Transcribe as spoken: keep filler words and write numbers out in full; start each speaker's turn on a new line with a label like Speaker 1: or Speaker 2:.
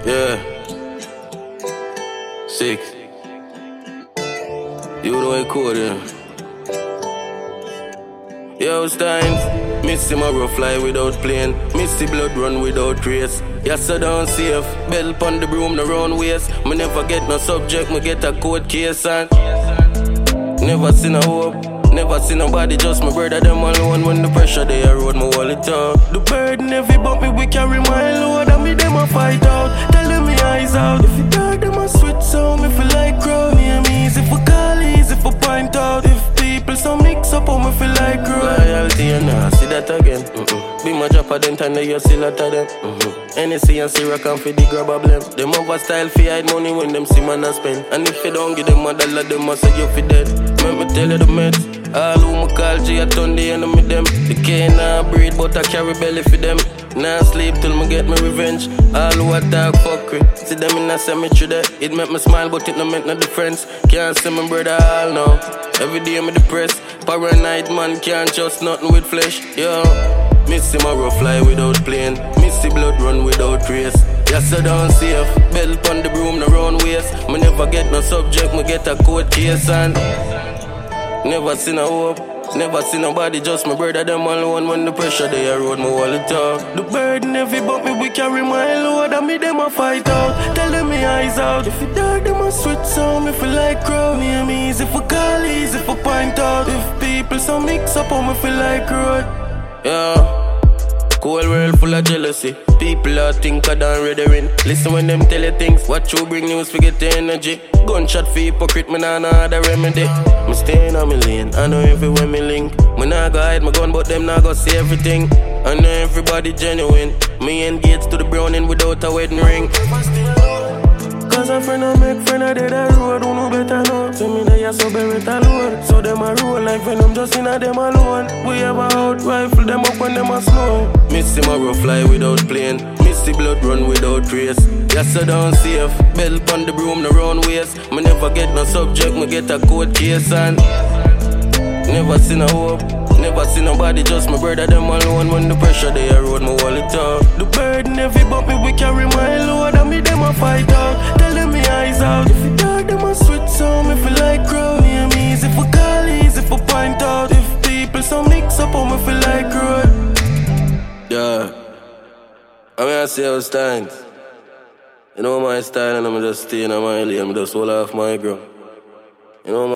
Speaker 1: Yeah. Six. You know I code, yeah. Yo, Steins. Missy Morrow fly without plane. Missy blood run without race. Yes, so down safe. Bell pon the broom, the round waist. Me never get no subject, me get a court case and never seen a hope. Never see nobody, just my brother, them alone. When the pressure they erode my wallet out. The burden heavy, but me we carry my load. And me them a fight out, tell them me eyes out. If you dark, them a switch sound. Me feel like crow, near me easy for call, easy for point out. If people so mix up, me feel like crow. Loyalty, you know, see that again. Mm-mm. Be my drop a dent and you see lot of them. Mm-hmm. N S C and Syrup and for the grab a blem. Them over style fi hide money when them see man a spend. And if you don't give them a dollar, them must say you fi dead. Let me tell you the meds. All who me call G, I turn the enemy them. The cane nah breed, but I carry belly for them. Nah sleep till me get me revenge. All who attack fuckery, see them in a cemetery there. It make me smile, but it no make no difference. Can't see my brother all now. Every day me depressed. Paranoid man can't trust nothing with flesh. Yo, Missy Morrow fly without plane. Missy blood run without race. Yes, so down safe. Bell pon the broom, the round waist. Me never get no subject, me get a court case and never seen a hope, never seen nobody, just my brother, them alone. When the pressure they erode my wallet out. The burden heavy, but me we carry my load. And me them a fight out, tell them me eyes out. If you dark, them a switch sound. Me feel like crow, near me easy for call, easy for point out. If people so mix up, me feel like road. Yeah. Cold world full of jealousy. People are think I done redering. Listen when them tell you things. What you bring news, forget the energy. Gunshot for hypocrite, me nah no other remedy. Me staying on me lane, I know everywhere me link. Me nah go hide my gun, but them nah go see everything. I know everybody genuine. Me engaged to the browning without a wedding ring. Cause a friend I make friend I did a road, who know better know. So me they are so buried alone. So them a roll like when I'm just in a them alone. We have a out rifle them up when them a slow. Missy Morrow fly without plane. Missy blood run without race. Yes, so down safe. Bell pon the broom, the round waist. Me never get no subject, me get a court case and never seen a hope. Never see nobody, just my brother, them alone. When the pressure they erode my wallet out. The burden heavy, but me we carry my load. And me them a fight out, tell them me eyes out. If you dark, them a switch sound. Me feel like crow, near me easy for call, easy for point out. If people so mix up, me feel like road. Yeah, I mean I say I was Steins. You know my style and I'm just staying on my lane. I'm just hold off my girl. You know my